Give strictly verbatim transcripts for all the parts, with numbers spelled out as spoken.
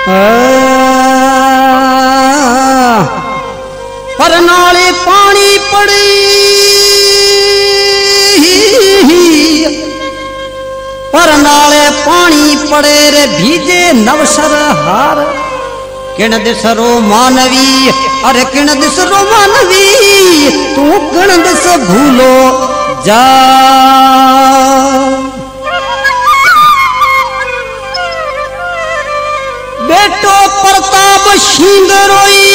पर नाले पानी पड़ी पर नाले पानी पड़े रे भीजे नवसर हार किण दिसरो मानवी अरे किण दिसरो मानवी तू किण दिस भूलो जा बेटो प्रताप सिंह रोई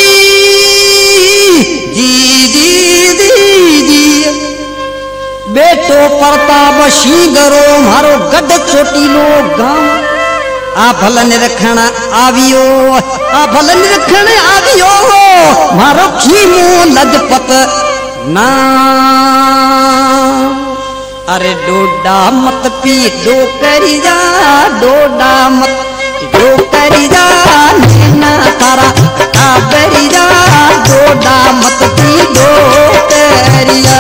जी जी जी जी बेटो प्रताप सिंह रो मारो गढ़ चोटीलो गांव आ भल निरखण आवियो आ भल निरखण आवियो मारो खीमो लजपत ना अरे डोडा मत पी दो करी जा डोडा मत दो करी जा नैना तारा काबरी जा डोडा मत पी दो करिया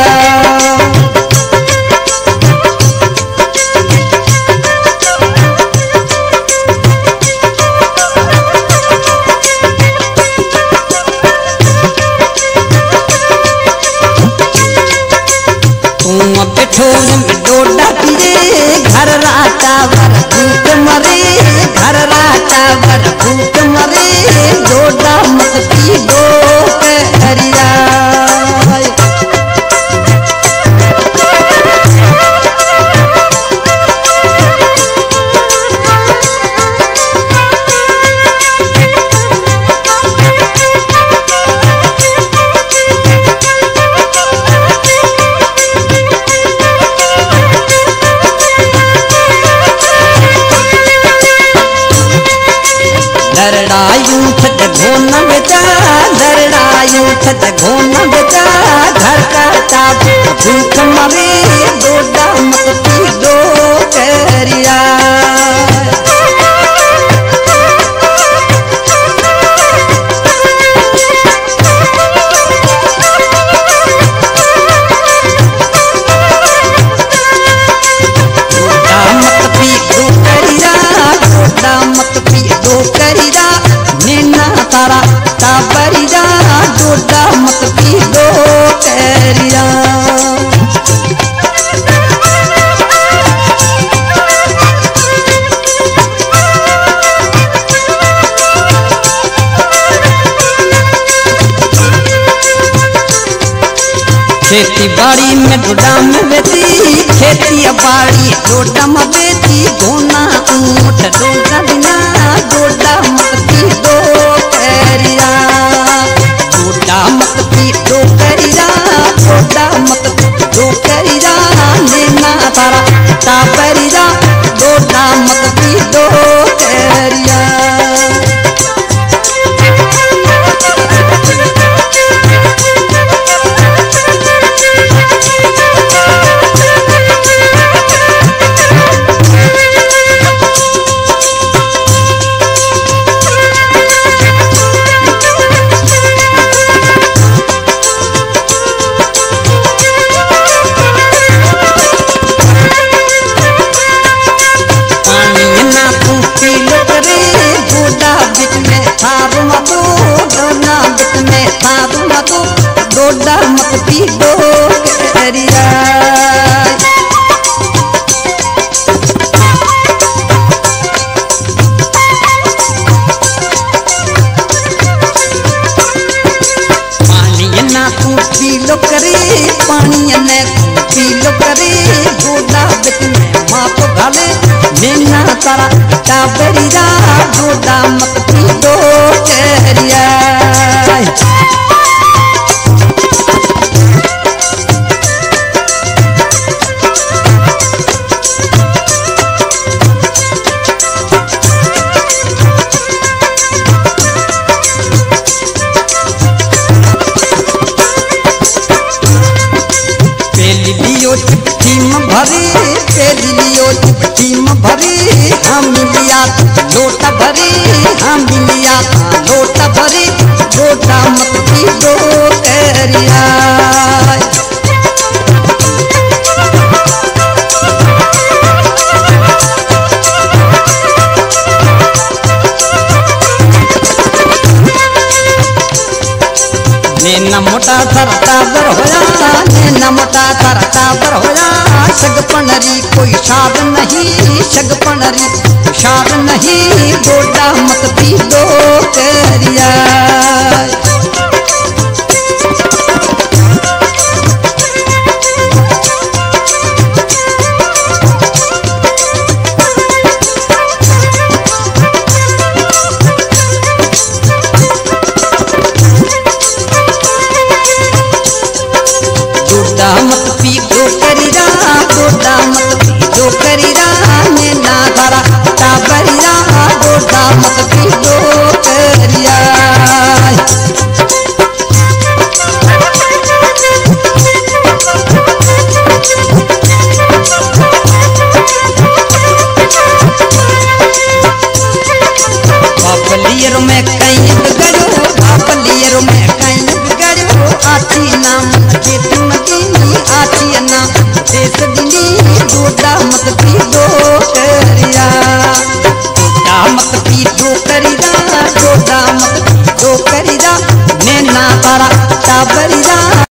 डोडा पिए घर राता वर भूत मरे घर राता वर भूत मरे डोडा मत पी दो करिया दरड़ायू छत घोना बेचा दरड़ायू छत घोना बेचा घर का ताप भूख मरे डोडा मत पी दो करिया डोडा मत पी दो करिया डोडा मत पी दो करिया नैना तारा काबरी जा डोडा मत पी दो करिया खेती बाड़ी में डोडा में बेची खेती बाड़ी डोडा में बेची गोना ऊंट डोडा बिना डोडा मत पी दो करिया डोडा मत पी दो करिया डोडा मत पी दो करिया नैना तारा काबरिया डोडा मत पी दो करिया डोडा मत पी दो करिया पानी ना तू पी लो करे पानी ने पी लो करे डोडा बिच में माप घाले नैना तारा काबरिया डोडा मत पी दो करिया भरी तेरी लियो चिपटी में भरी हम लिया लोटा भरी हम लिया लोटा भरी लोटा मत पी दो करिया नैना मोटा थारा टाबर होया, नैना मोटा थारा टाबर होया। सगपनरी कोई शाद नहीं, सगपनरी शाद नहीं, डोडा मत पी दो करिया। मत पी दो करिया, डोडा मत पी दो करिया। नैना थारा टाबरिया, डोडा मत पी दो करिया। बापलियर में कहीं बिगड़ो, बापलियर में कहीं बिगड़ो, आची नाम